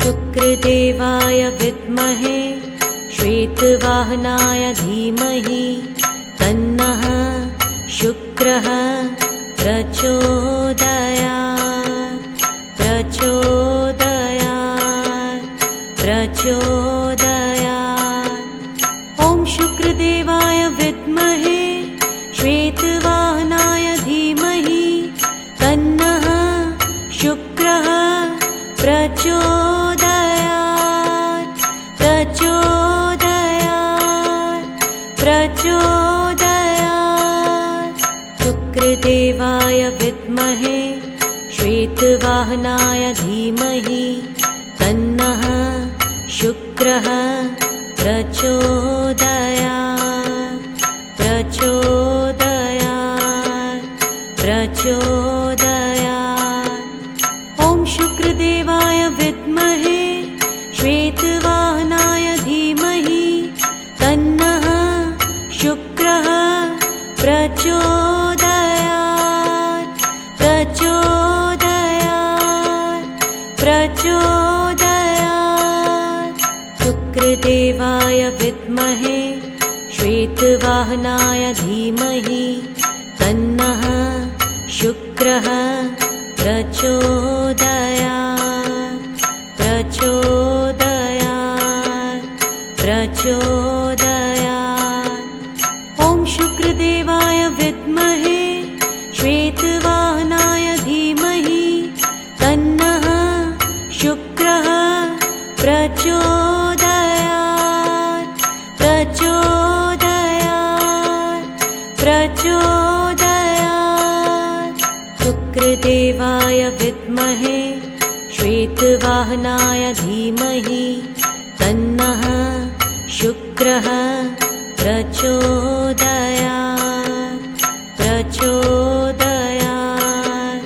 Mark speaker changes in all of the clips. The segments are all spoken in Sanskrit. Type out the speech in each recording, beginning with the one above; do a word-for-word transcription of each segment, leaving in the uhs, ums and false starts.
Speaker 1: शुक्रदेवाय विद्महे श्वेतवाहनाय धीमहि तन्नः शुक्रः प्रचोदयात् प्रचोदयात् प्रचोदयात्। ॐ शुक्रदेवाय विद्महे श्वेतवाहनाय धीमहि तन्नः शुक्रः प्रचोदयात् प्रचोदयात् प्रचोदयात्। शुक्रदेवाय विद्महे श्वेतवाहनाय धीमहि तन्नः शुक्रः प्रचोदयात् प्रचोदयात् प्रचोदयात्। ॐ शुक्रदेवाय विद्महे श्वेतवाहनाय धीमहि तन्नः शुक्रः प्रचोदयात् प्रचोदयात् प्रचोदयात्। शुक्रदेवाय विद्महे श्वेतवाहनाय धीमहि तन्नः शुक्रः प्रचोदयात् प्रचोदयात् प्रचोदयात्। ॐ शुक्रदेवाय विद्महे श्वेतवाहनाय धीमहि तन्नः शुक्रः प्रचोदयात् प्रचोदयात् प्रचोदयात्। शुक्रदेवाय विद्महे श्वेतवाहनाय धीमहि तन्नः शुक्रः प्रचोदयात् प्रचोदयात्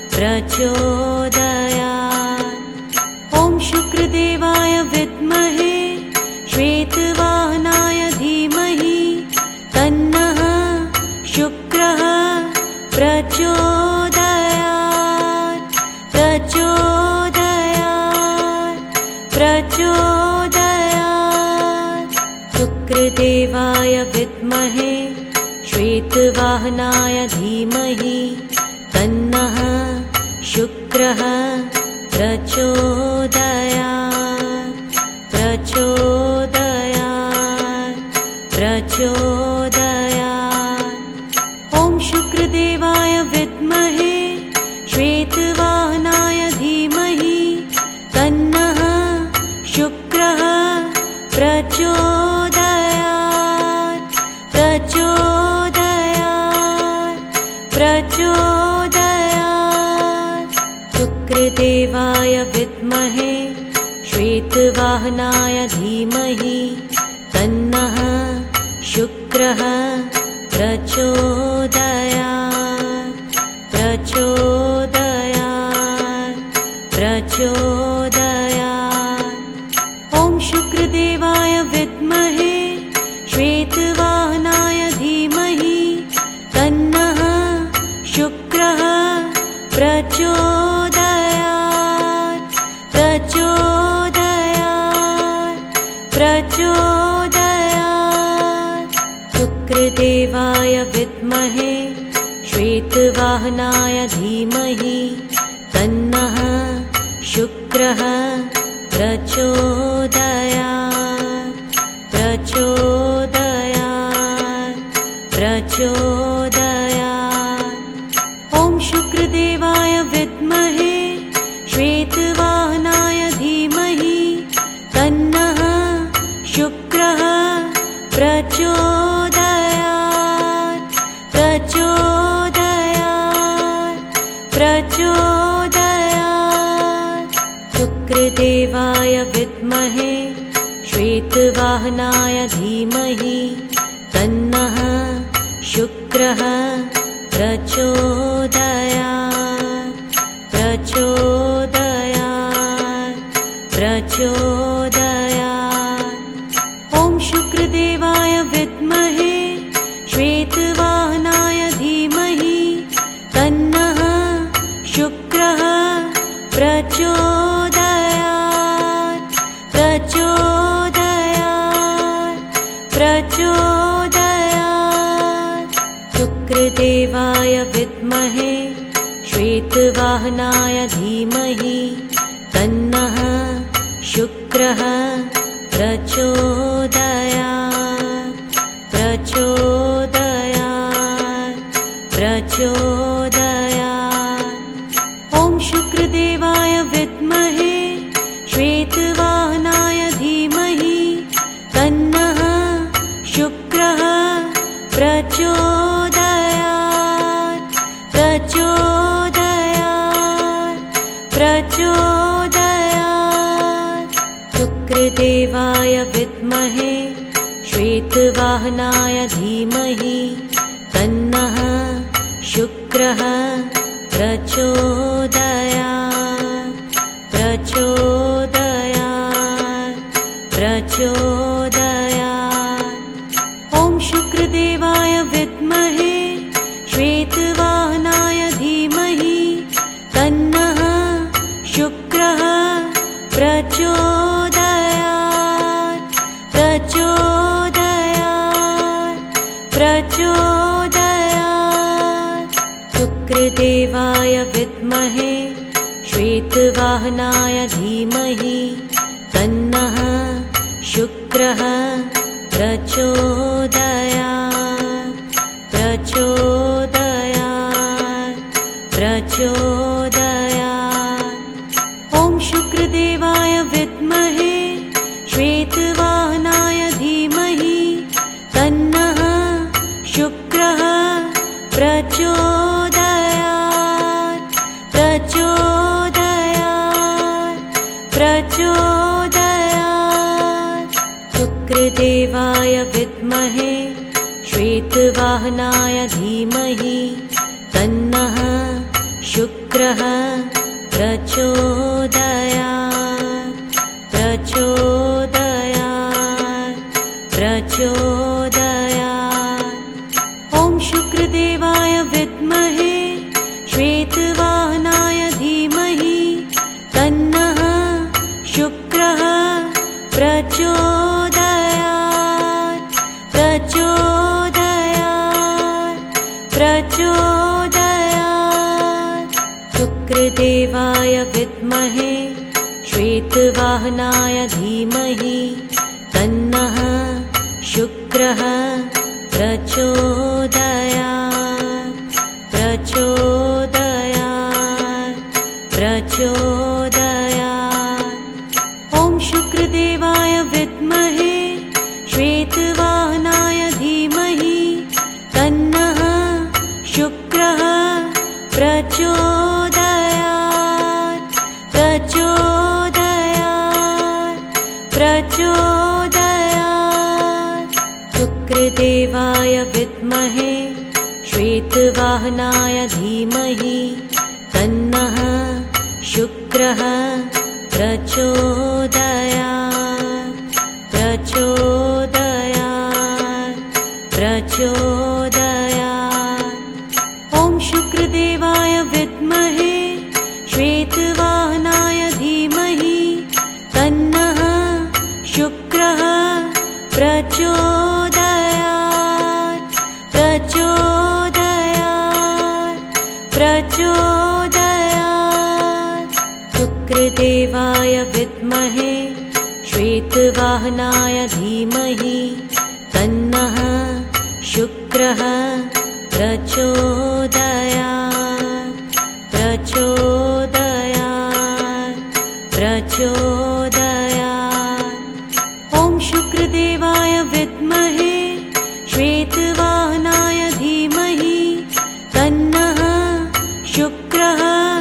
Speaker 1: प्रचोदयात्। ॐ शुक्रदेवाय विद्महे श्वेतवाहनाय धीमहि तन्नः शुक्रः प्रचोदयात् प्रचोदयात् प्रचोदयात्। शुक्रदेवाय विद्महे श्वेतवाहनाय धीमहि तन्नः शुक्रः प्रचोदयात् प्रचोदयात् प्रचोदयात्। ॐ शुक्रदेवाय विद्महे श्वेतवाहनाय धीमहि तन्नः शुक्रः प्रचोदयात् प्रचोदयात् प्रचोदयात्। शुक्रदेवाय विद्महे श्वेतवाहनाय धीमहि तन्नः शुक्रः प्रचोदयात् प्रचोदयात् प्रचोदयात्। ॐ शुक्रदेवाय विद्महे श्वेतवाहनाय धीमहि तन्नः शुक्रः प्रचोदयात् प्रचोदयात् प्रचोदयात्। शुक्रदेवाय विद्महे श्वेतवाहनाय धीमहि तन्नः शुक्रः प्रचोदयात् प्रचोदयात् प्रचोदयात्। ॐ शुक्रदेवाय विद्महे श्वेतवाहनाय धीमहि तन्नः शुक्रः प्रचोदयात् प्रचोदयात् प्रचोदयात्। शुक्रदेवाय विद्महे श्वेतवाहनाय धीमहि तन्नः शुक्रः प्रचोदयात् प्रचोदयात् प्रचोदयात्। ॐ शुक्रदेवाय विद्महे श्वेतवाहनाय धीमहि तन्नः शुक्रः प्रचोदयात् शुक्रदेवाय विद्महे श्वेतवाहनाय धीमहि तन्नः शुक्रः प्रचोदयात् प्रचोदयात् प्रचोदयात्। ॐ शुक्रदेवाय विद्महे श्वेतवाहनाय धीमहि तन्नः शुक्रः प्रचोदयात् प्रचोदयात् प्रचोदयात्। शुक्रदेवाय विद्महे श्वेतवाहनाय धीमहि तन्नः शुक्रः प्रचोदयात् प्रचोदयात् प्रचोदयात्। ॐ शुक्रदेवाय विद्महे श्वेतवाहनाय धीमहि तन्नः शुक्रः प्रचोदयात् प्रचोदयात् प्रचोदयात्। शुक्रदेवाय विद्महे श्वेतवाहनाय धीमहि तन्नः शुक्रः प्रचोदयात् प्रचोदयात् प्रचोदयात्। ॐ शुक्रदेवाय विद्महे श्वेतवाहनाय धीमहि तन्नः शुक्रः प्रचोदयात् प्रचोदयात् प्रचोदयात्। शुक्रदेवाय विद्महे श्वेतवाहनाय धीमहि तन्नः शुक्रः प्रचोदयात् प्रचोदयात् प्रचोदयात्। ॐ शुक्रदेवाय विद्महे श्वेतवाहनाय धीमहि तन्नः शुक्रः प्रचोदयात् प्रचोदयात् प्रचोदयात्। शुक्रदेवाय विद्महे श्वेतवाहनाय धीमहि तन्नः शुक्रः प्रचोदयात् प्रचोदयात् प्रचोदयात्। ॐ शुक्रदेवाय विद्महे श्वेतवाहनाय धीमहि तन्नः शुक्रः प्रचोदयात् प्रचोदयात् प्रचोदयात्। शुक्रदेवाय विद्महे श्वेतवाहनाय धीमहि तन्नः शुक्रः प्रचोदयात् प्रचोदयात् प्रचोदयात्। ॐ शुक्रदेवाय विद्महे श्वेतवाहनाय धीमहि तन्नः शुक्रः प्रचोदयात् प्रचोदयात् प्रचोदयात्। शुक्रदेवाय विद्महे श्वेतवाहनाय धीमहि तन्नः शुक्रः प्रचोदयात् प्रचोदयात् प्रचोदयात्। ॐ शुक्रदेवाय विद्महे श्वेतवाहनाय धीमहि तन्नः शुक्रः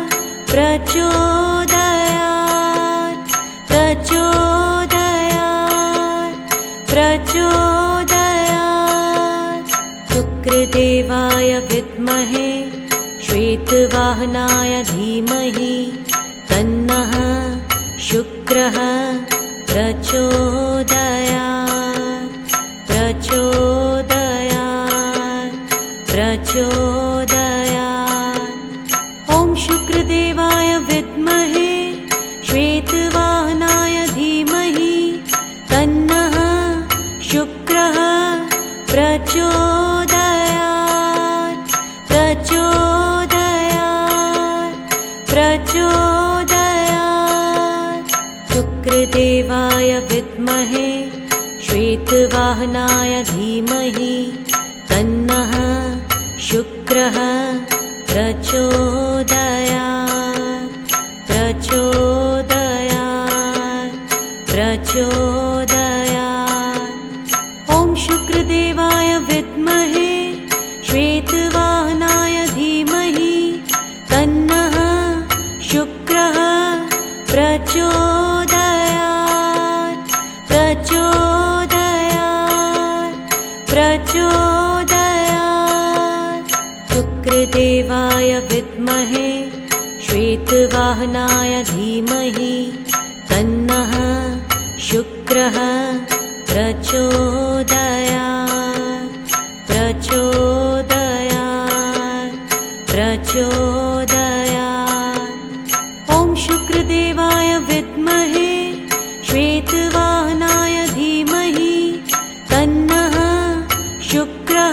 Speaker 1: प्रचोदयात् प्रचोदयात् प्रचोदयात्। शुक्रदेवाय विद्महे श्वेतवाहनाय धीमहि तन्नः शुक्रः प्रचोदयात् प्रचोदयात् प्रचोदयात्। ॐ शुक्रदेवाय विद्महे श्वेतवाहनाय धीमहि तन्नः शुक्रः प्रचोदयात् शुक्रदेवाय विद्महे श्वेतवाहनाय धीमहि तन्नः शुक्रः प्रचोदयात् प्रचोदयात् प्रचोदयात्। ॐ शुक्रदेवाय विद्महे श्वेतवाहनाय धीमहि तन्नः शुक्रः प्रचोदयात् प्रचोदयात् प्रचोदयात्। शुक्रदेवाय विद्महे श्वेतवाहनाय धीमहि तन्नः शुक्रः प्रचोदयात् प्रचोदयात् प्रचोदयात्। ॐ शुक्रदेवाय विद्महे श्वेतवाहनाय धीमहि तन्नः शुक्रः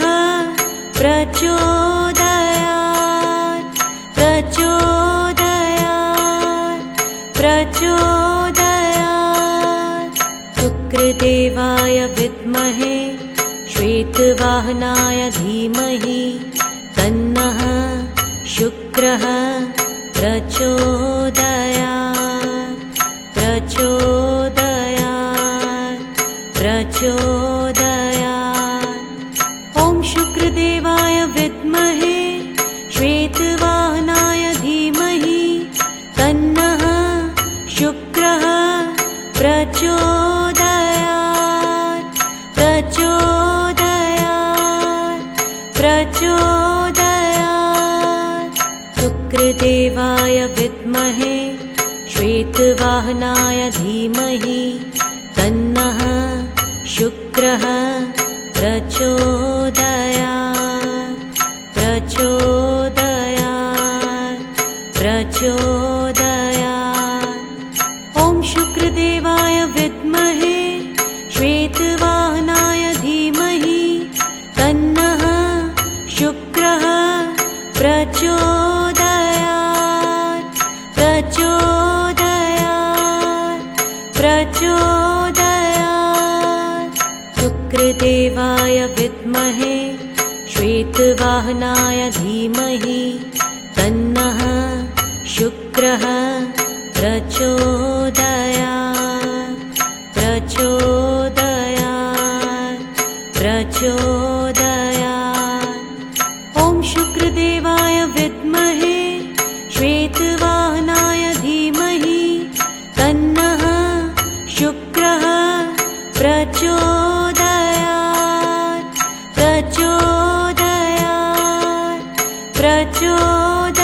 Speaker 1: प्रचोदयात् प्रचोदयात् प्रचोदयात्। शुक्रदेवाय विद्महे श्वेतवाहनाय धीमहि तन्नः शुक्रः प्रचोदयात् प्रचोदयात् प्रचोदयात्। ॐ शुक्रदेवाय विद्महे श्वेतवाहनाय धीमहि तन्नः शुक्रः प्रचोदयात् प्रचोदयात् प्रचोदयात्। शुक्रदेवाय विद्महे श्वेतवाहनाय धीमहि तन्नः शुक्रः प्रचोदयात् प्रचोदयात् प्रचोदयात्। ॐ शुक्रदेवाय विद्महे श्वेतवाहनाय धीमहि तन्नः शुक्रः प्रचोदयात् प्रचोदयात् प्रचोदयात्। शुक्रदेवाय विद्महे श्वेतवाहनाय धीमहि तन्नः शुक्रः प्रचोदयात् प्रचोदयात् प्रचोदयात्। ॐ शुक्रदेवाय विद्महे श्वेतवाहनाय धीमहि तन्नः शुक्रः प्रचोदयात् प्रचोदयात् प्रचोदयात्